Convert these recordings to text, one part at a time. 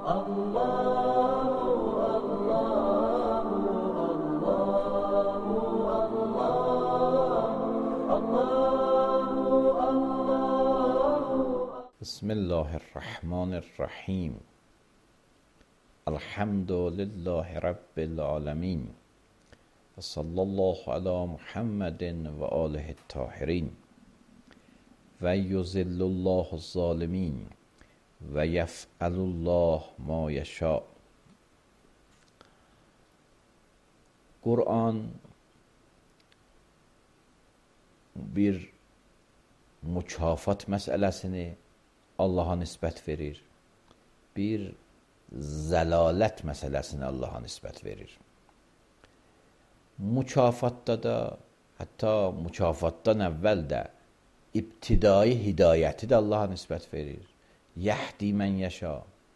بسم الله الرحمن الرحیم. الحمد لله رب العالمین و صلی الله علی محمد و آله الطاهرین و یذل الله الظالمین و یفعل الله ما یشاء. Kur'an bir mükafat meselesini Allah'a nispət verir. Bir zəlalət məsələsini Allah'a nispət verir. Mükafatda da, hətta mükafatdan əvvəl də ibtidai hidayəti də Allah'a nispət verir. Yəhdi mən yəşa.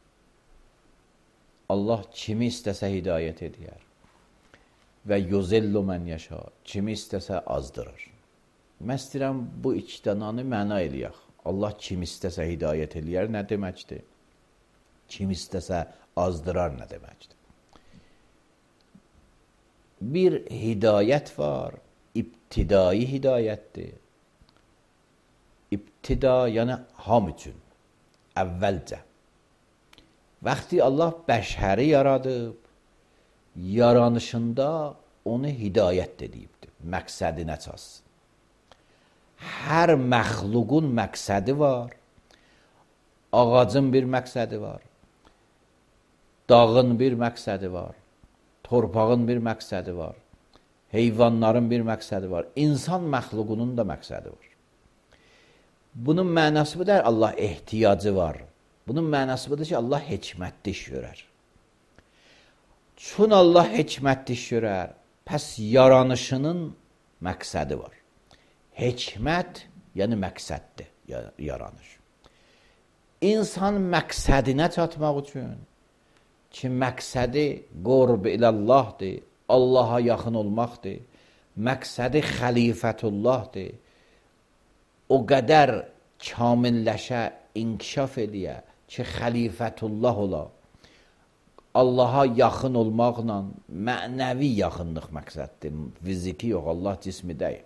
Allah kimi istəsə hidayət edər. Və yuzillu mən yəşa. Kimi istəsə azdırır. Mən istəyirəm bu iki dənanı məna eləyək. Allah kim istəsə hidayət eləyər nə deməkdir? Kim istəsə azdırar nə deməkdir? Bir hidayət var, ibtidai hidayətdir. İbtida yəni ham üçün, əvvəlcə. Vaxtı Allah bəşəri yaradıb, yaranışında onu hidayət edibdir, məqsədinə çatsın. Hər məxluqun məqsədi var. Ağacın bir məqsədi var. Dağın bir məqsədi var. Torpağın bir məqsədi var. Heyvanların bir məqsədi var. İnsan məxluqunun da məqsədi var. Bunun mənası budur, Allah ehtiyacı var. Bunun mənası budur ki, Allah hikmətli iş görər. Çün Allah hikmətli iş görər, pəs yaranışının məqsədi var. Hikmət, yəni məqsəddir, yaranış. İnsan məqsədinə çatmaq üçün ki, məqsədi qurb ilallahdır, Allaha yaxın olmaqdır, məqsədi xəlifətullahdır, o qədər kamilləşə, inkişaf eləyə ki, xəlifətullah ola, Allaha yaxın olmaqla mənəvi yaxınlıq məqsəddir, fiziki yox, Allah cismi deyil.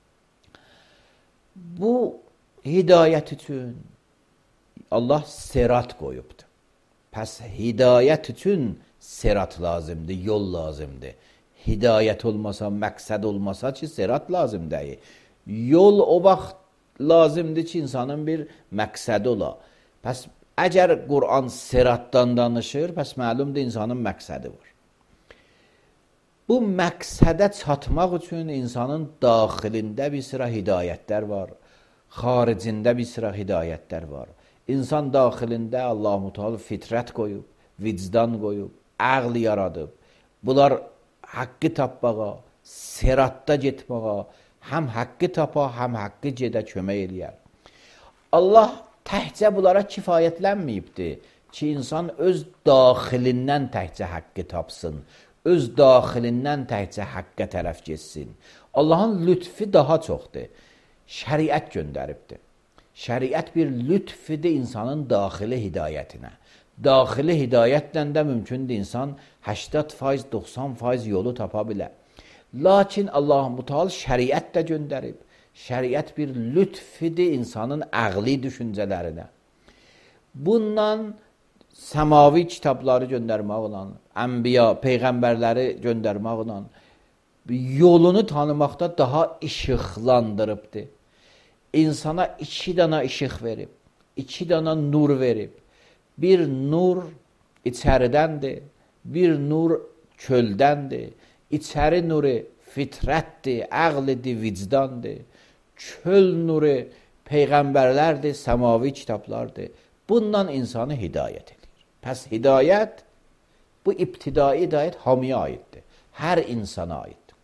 Bu hidayət üçün Allah sirat qoyubdur. Pəs hidayət üçün sirat lazımdır, yol lazımdır. Hidayət olmasa, məqsəd olmasa ki, sirat lazım deyil. Yol o vaxt lazımdır ki, insanın bir məqsədi ola. Pəs əgər Qur'an siratdan danışır, pəs məlumdur insanın məqsədi var. Bu məqsədə çatmaq üçün insanın daxilində bir sıra hidayətlər var, xaricində bir sıra hidayətlər var. İnsan daxilində Allah-u Teala fitrət qoyub, vicdan qoyub, əql yaradıb. Bunlar haqqı tapmağa, siratda getməğa, həm haqqı tapa, həm haqqı gedə kömək eləyər. Allah təhcə bunlara kifayətlənməyibdir ki, insan öz daxilindən təhcə haqqı tapsın. Öz daxilindən təhcə haqqa tərəf getsin. Allahın lütfi daha çoxdur. Şəriət göndəribdir. Şəriət bir lütfidir insanın daxili hidayətinə. Daxili hidayətlə də mümkündür insan 80%, 90% yolu tapa bilər. Lakin Allah-u Teala şəriət də göndərib. Şəriət bir lütfidir insanın əqli düşüncələrinə. Bundan səmavi kitabları göndərməklə, ənbiya, peyğəmbərləri göndərməklə yolunu tanımaqda daha işıqlandırıbdır. İnsana 2 dana işıq verib, 2 dana nur verib. Bir nur içəridəndir, bir nur köldəndir. İçəri nuru fitrətdir, əqlidir, vicdandır. Köl nuru peyğəmbərlərdir, səmavi kitablardır. Bundan insanı hidayət edir. Pəs hidayət, bu ibtidai hidayət hamiyə aiddir. Hər insana aiddir.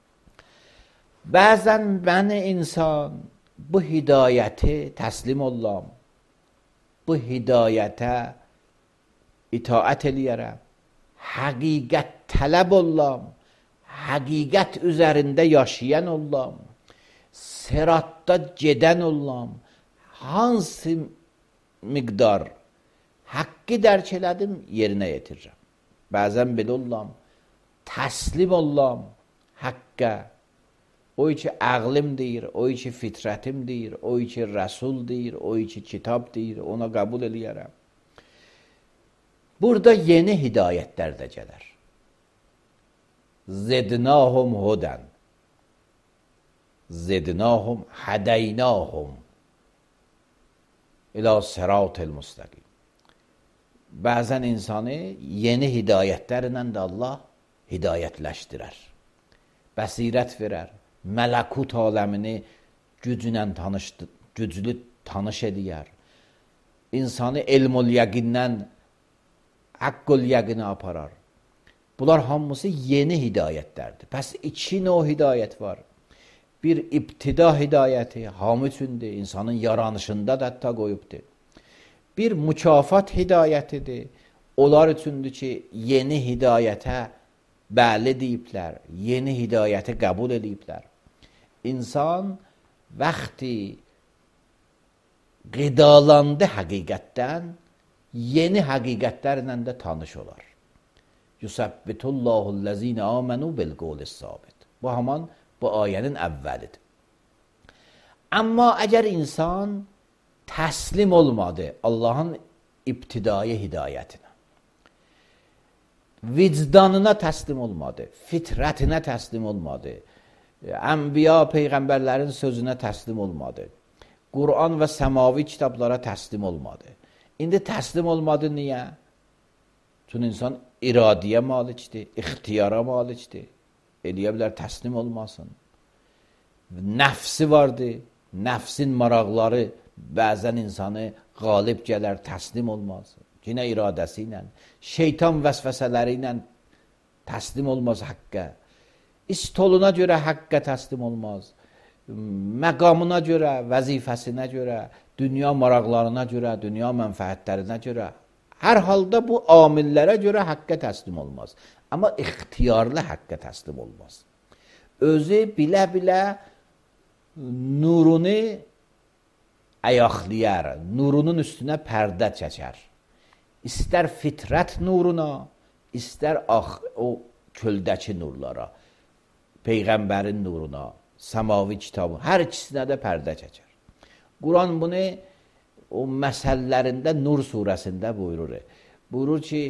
Bəzən mən insan bu hidayəti təslim olam. Bu hidayətə itaət eləyərəm. Həqiqət tələb olam. Həqiqət üzərində yaşayan olam. Siratda gedən olam. Hansı miqdar Haqqı dərk elədim, yerinə yetirirəm. Bəzən belə olam, təslim olam haqqa. O ki ağlım deyir, o ki fitrətim deyir, o ki rəsul deyir, o ki kitab deyir, ona qəbul eləyərəm. Burada yeni hidayətlər də gələr. Zednahum hudən. Zednahum hədeynahum ilə sıratel müstəqim. Bəzən insanı yeni hidayətlərlə də Allah hidayətləşdirər. Bəsirət verər. Mələkut aləmini güclü tanış edər. İnsanı elmul yəqindən haqqul yəqinə aparar. Bunlar hamısı yeni hidayətlərdir. Bəs iki növ hidayət var. Bir ibtida hidayəti, hamı üçündür, insanın yaranışında da hətta qoyubdur. Bir mükafat hidayətidir. Onlar üçündür ki, yeni hidayətə bəli deyiblər, yeni hidayəti qəbul ediblər. İnsan vaxtı qidalandı həqiqətdən, yeni həqiqətlərlə də tanış olar. Yusabbitullahu-llezine amenu bil qawlis sabit. Bu haman bu ayənin əvvəlidir. Amma əgər insan təslim olmadı Allahın ibtidai hidayətinə, vicdanına təslim olmadı, fitrətinə təslim olmadı, Ənbiya, peyğəmbərlərin sözünə təslim olmadı, Quran və səmavi kitablara təslim olmadı. İndi təslim olmadı niyə? Çünki insan iradiyə malikdir, ixtiyara malikdir. Eləyə bilər təslim olmasın. Nəfsi vardır, nəfsin maraqları bəzən insanı qalib gələr, təslim olmasın. Yine iradəsiyle, şeytan vəsvəsələri ilə təslim olmaz haqqa. İstoluna görə haqqa təslim olmaz. Məqamına görə, vəzifəsinə görə, dünya maraqlarına görə, dünya mənfəətlərinə görə, hər halda bu amillərə görə haqqa təslim olmaz. Amma ixtiyarlı haqqa təslim olmaz. Özü bilə-bilə nurunu ayaqlayar, nurunun üstünə pərdə çəkər. İstər fitrət nuruna, istər o köldəki nurlara, Peyğəmbərin nuruna, səmavi kitabı, hər ikisinə də pərdə çəkər. Quran bunu o məsəllərində Nur surəsində buyurur. Buyurur ki,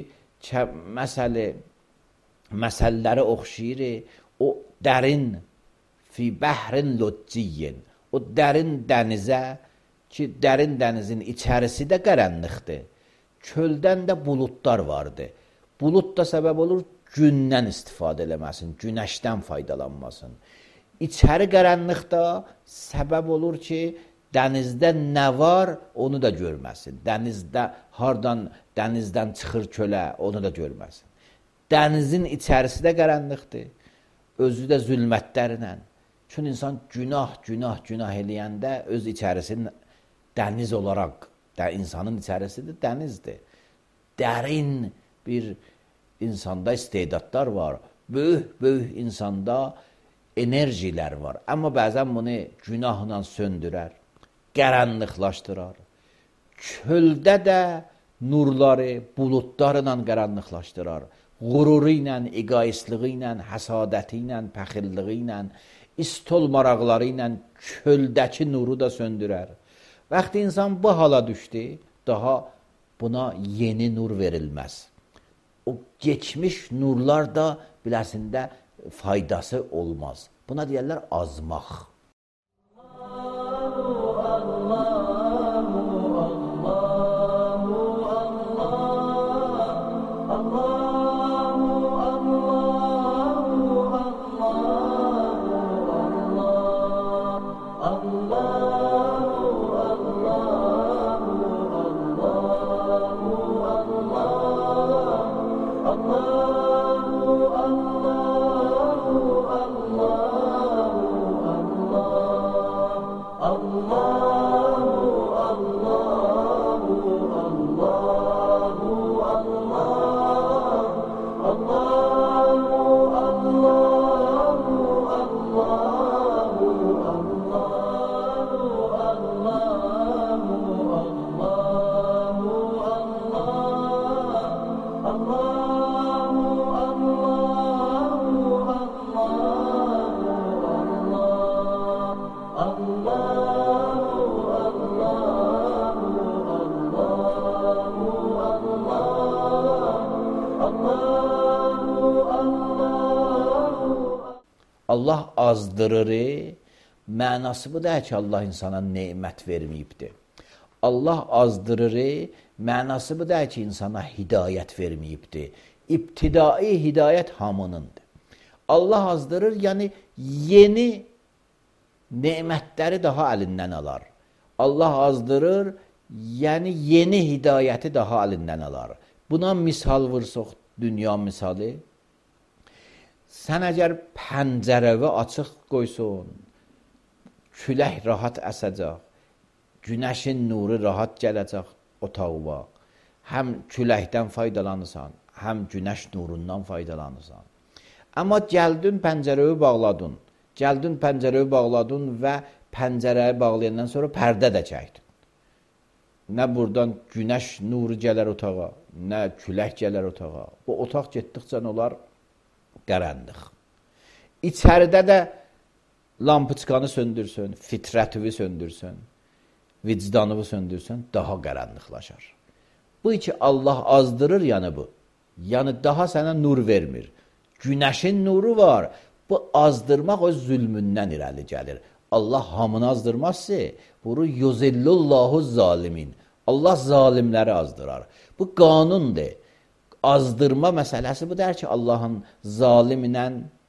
məsəlləri oxşayır, o dərin, fi bəhrin lücciyyin, o dərin dənizə ki, dərin dənizin içərisi də qaranlıqdır. Çöldən də buludlar vardı. Bulud da səbəb olur gündən istifadə eləməsin, günəşdən faydalanmasın. İçəri qaranlıqda səbəb olur ki, dənizdə nə var, onu da görməsin. Dənizdə, hardan dənizdən çıxır kölə, onu da görməsin. Dənizin içərisi də qaranlıqdır, özü də zülmətlərlə. Çünki insan günah eləyəndə öz içərisini dəniz olaraq, insanın içərisi də dənizdir. Dərin bir insanda istedadlar var, böyük insanda enerjilər var. Amma bəzən bunu günahla söndürər, qaranlıqlaşdırar. Çöldə də nurları buludlarla qaranlıqlaşdırar. Qururu ilə, egoistliyi ilə, həsadəti ilə, pəxilliyi ilə, istol maraqları ilə çöldəki nuru da söndürər. Vaxtı insan bu hala düşdü, daha buna yeni nur verilməz. O geçmiş nurlar da biləsində faydası olmaz. Buna deyərlər azmaq. Allah azdırır, mənası bu deyil ki, Allah insana nemət verməyibdir. Allah azdırır, mənası bu deyil ki, insana hidayət verməyibdir. İbtidai hidayət hamınındır. Allah azdırır, yəni yeni nemətləri daha əlindən alar. Allah azdırır, yəni yeni hidayəti daha əlindən alar. Buna misal vursaq, dünya misalı. Sən əgər pəncərəvi açıq qoysun, külək rahat əsəcək, günəşin nuru rahat gələcək otağıva. Həm küləkdən faydalanırsan, həm günəş nurundan faydalanırsan. Amma gəldin pəncərəvi bağladın. Gəldin pəncərəvi bağladın və pəncərəyi bağlayandan sonra pərdə də çəkdin. Nə buradan günəş nuru gələr otağa, nə külək gələr otağa. Bu otaq getdikcə olar qaranlıq. İçəridə də lampiçkanı söndürsün, fitrətivi söndürsün, vicdanını söndürsün, daha qaranlıqlaşar. Bu ki Allah azdırır yəni bu. Yəni daha sənə nur vermir. Günəşin nuru var. Bu azdırmaq öz zülmündən irəli gəlir. Allah hamını azdırmazsa, bunu yuzillullahu zalimin. Allah zalimləri azdırar. Bu qanundur. Azdırma məsələsi bu deyir ki, Allahın zalimlə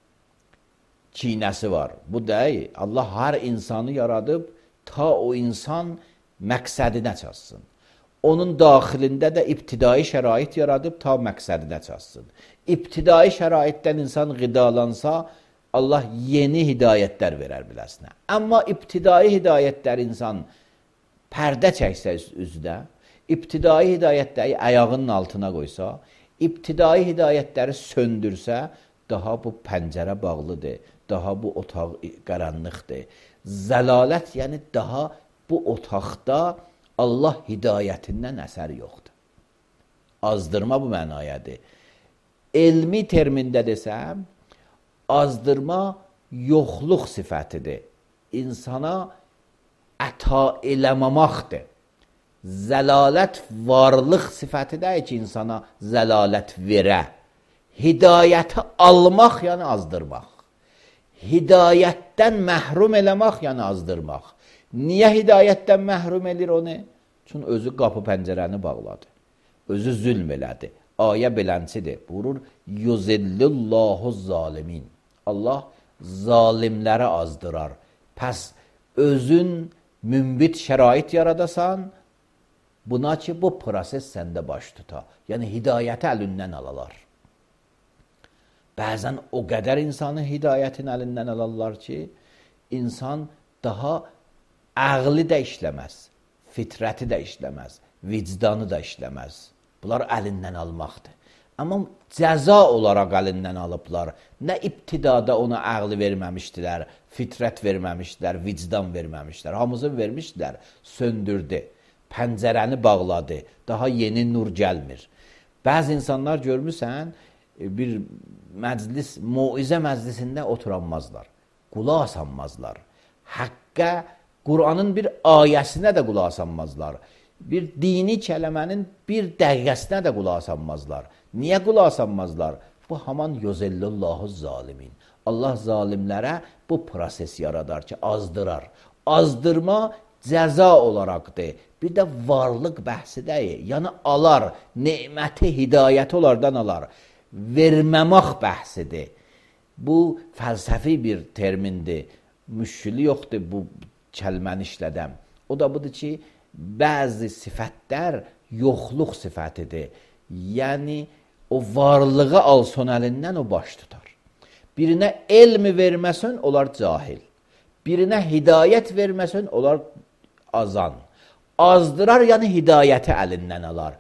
kinəsi var. Bu deyil. Allah hər insanı yaradıb, ta o insan məqsədinə çatsın. Onun daxilində də ibtidai şərait yaradıb, ta məqsədinə çatsın. İbtidai şəraitdən insan qidalansa, Allah yeni hidayətlər verər biləsinə. Amma ibtidai hidayətlər insan pərdə çəksə üzdə, ibtidai hidayətləri ayağının altına qoysa, ibtidai hidayətləri söndürsə, daha bu pəncərə bağlıdır, daha bu otaq qaranlıqdır. Zəlalət, yəni daha bu otaqda Allah hidayətindən əsər yoxdur. Azdırma bu mənayadır. Elmi termində desəm, azdırma yoxluq sifətidir. İnsana əta eləməmaqdır. Zəlalət varlıq sifətidir ki, insana zəlalət verə. Hidayəti almaq, yəni azdırmaq. Hidayətdən məhrum eləmək, yəni azdırmaq. Niyə hidayətdən məhrum edir onu? Çünki özü qapı pəncərəni bağladı. Özü zülm elədi. Ayə beləncidir. Buyurur, yuzillullahu zalimin. Allah zalimləri azdırar. Pəs özün mümbit şərait yaradasan, buna ki, bu proses səndə baş tuta. Yəni, hidayəti əlindən alalar. Bəzən o qədər insanın hidayətini əlindən alarlar ki, insan daha ağlı da işləməz, fitrəti də işləməz, vicdanı da işləməz. Bunlar əlindən almaqdır. Amma cəza olaraq əlindən alıblar. Nə ibtidada ona ağlı verməmişdilər, fitrət verməmişdilər, vicdan verməmişdilər. Hamısını vermişdilər, söndürdü, pəncərəni bağladı, daha yeni nur gəlmir. Bəzi insanlar görmüsən, bir məclis, moizə məclisində oturanmazlar, qulaq asanmazlar. Həqqə, Qur'anın bir ayəsinə də qulaq asanmazlar. Bir dini kələmənin bir dəqiqəsinə də qulaq asanmazlar. Niyə qulaq asanmazlar? Bu haman yuzillullahu zalimin. Allah zalimlərə bu proses yaradar ki, azdırar. Azdırma cəza olaraqdır. Bir də varlıq bəhsi deyil. Yəni alar, neməti, hidayəti onlardan alar. Verməmək bəhsidir. Bu fəlsəfi bir termindir. Müşkülü yoxdur bu kəlməni işlədəm. O da budur ki, bəzi sifətlər yoxluq sifətidir. Yəni, o varlığı alson əlindən o baş tutar. Birinə elmi verməsən, onlar cahil. Birinə hidayət verməsən, onlar azan. Azdırar, yəni hidayəti əlindən alar.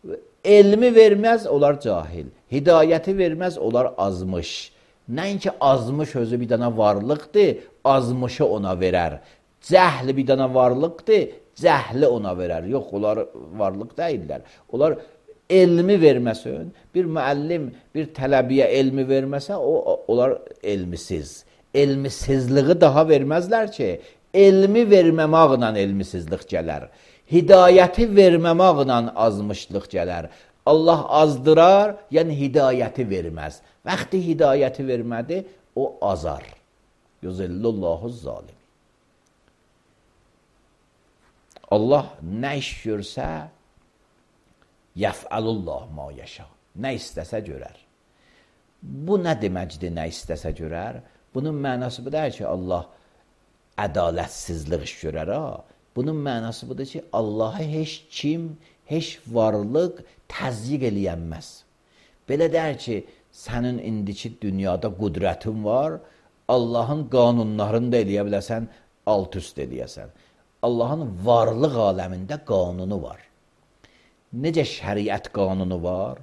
Elmi verməz, onlar cahil. Hidayəti verməz, onlar azmış. Nəinki azmış özü bir dənə varlıqdır, azmışı ona verər. Cəhli bir dənə varlıqdır, cəhli ona verər. Yox, onlar varlıq deyirlər. Onlar elmi verməsin, bir müəllim, bir tələbiyə elmi verməsə, onlar elmisiz. Elmisizliği daha verməzlər ki, elmi verməmaqla elmisizlik gələr. Hidayəti verməmaqla azmışlıq gələr. Allah azdırar, yəni hidayəti verməz. Vaxtı hidayəti vermədi, o azar. yuzillullahu zalimin. Allah nə iş görsə, yəf'alullah ma yəşa. Nə istəsə görər. Bu nə deməkdir, nə istəsə görər? Bunun mənası bu deyil ki, Allah ədalətsizlik iş görər. Bunun mənası budur ki, Allah'a heç kim, heç varlıq təzyiq eləyənməz. Belə deyir ki, sənin indiki dünyada qudrətin var, Allahın qanunlarını da eləyə biləsən, alt üst eləyəsən. Allahın varlıq aləmində qanunu var. Necə şəriət qanunu var?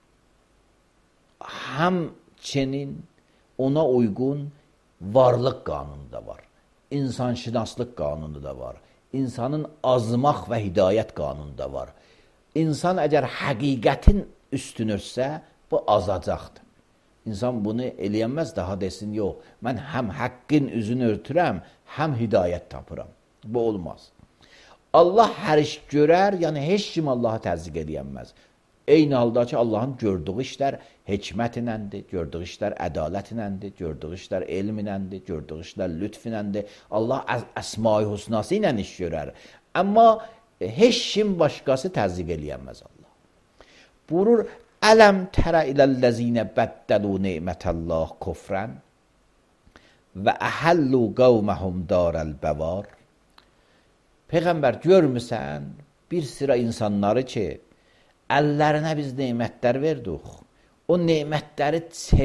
Həmçinin ona uyğun varlıq qanunu da var. İnsanşünaslıq qanunu da var. İnsanın azmaq və hidayət qanunu da var. İnsan əgər həqiqətin üstünürsə, bu azacaqdır. İnsan bunu eləyənməz, daha desin, yox, mən həm haqqın üzünü örtürəm, həm hidayət tapıram. Bu olmaz. Allah hər iş görər, yəni heç kim Allaha təzyiq edənməz. Eyni halda ki, Allahın gördüyü işlər hikmət iləndir, gördüyü işlər ədalət iləndir, gördüyü işlər elm iləndir, gördüyü işlər lütf iləndir. Allah əsma-i husnası ilə iş görər. Amma heç kim başqası təzyiq eləyənməz Allah. Buyurur, ələm tərə iləl-ləzinə bəddəlu neymətəllah kufrən və əhəllu qavməhum darəl-bəvar. Peyğəmbər, görmüsən bir sıra insanları ki, əllərinə biz neymətlər verdik. O neymətləri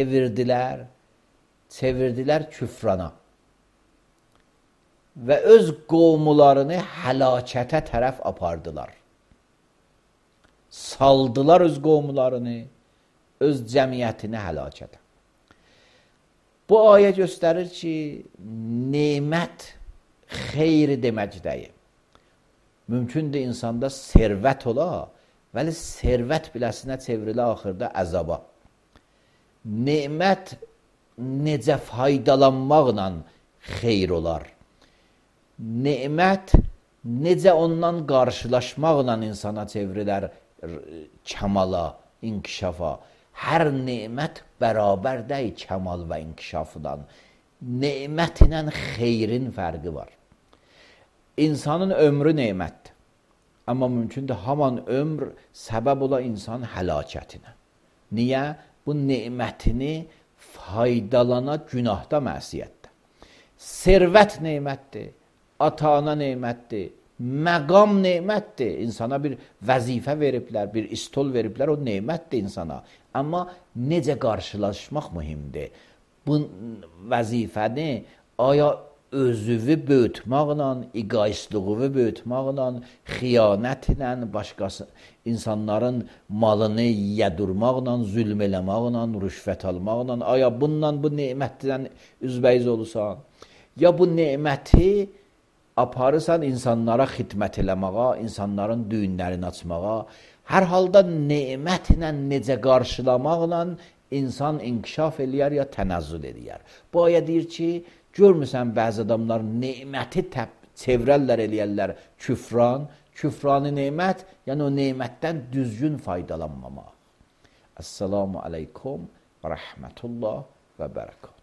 çevirdilər küfrana və öz qovmularını həlakətə tərəf apardılar. Saldılar öz qovmularını, öz cəmiyyətini həlakətə. Bu ayə göstərir ki, neymət xeyri demək deyil. Mümkündür insanda servət ola, vəli servət biləsinə çevrilə axırda əzaba. Nemət necə faydalanmaqla xeyr olar. Nemət necə ondan qarşılaşmaqla insana çevrilər kəmala, inkişafa. Hər nemət bərabər deyil kəmal və inkişafdan. Nemət ilə xeyrin fərqi var. İnsanın ömrü nemətdir. Amma mümkündür haman ömr səbəb ola insan həlakətinə. Niyə? Bu nemətini faydalana günahda məsiyyətdə. Servət nemətdir, ata-ana nemətdir, məqam nemətdir. İnsana bir vəzifə veriblər, bir istol veriblər, o nemətdir insana. Amma necə qarşılaşmaq mühimdir. Bu vəzifəni aya özüvü böyütməklə, egoistliğini böyütməklə, xiyanətlə, başqası insanların malını yedurmaqla, zülm eləməklə, rüşvət almaqla, aya bununla bu nemətdən üzbəyiz olursan, ya bu neməti aparırsan insanlara xidmət eləməyə, insanların düyünlərini açmağa, hər halda nemətlə necə qarşılamaqla insan inkişaf eləyər ya tənəzzül eləyər. Bu ayə deyir ki, görmüsən bəzi adamlar neməti çevrəllər eləyərlər küfran, küfranı nemət, yəni o nemətdən düzgün faydalanmamaq. Əssalamu aleykum və rəhmətullah və bərəkət.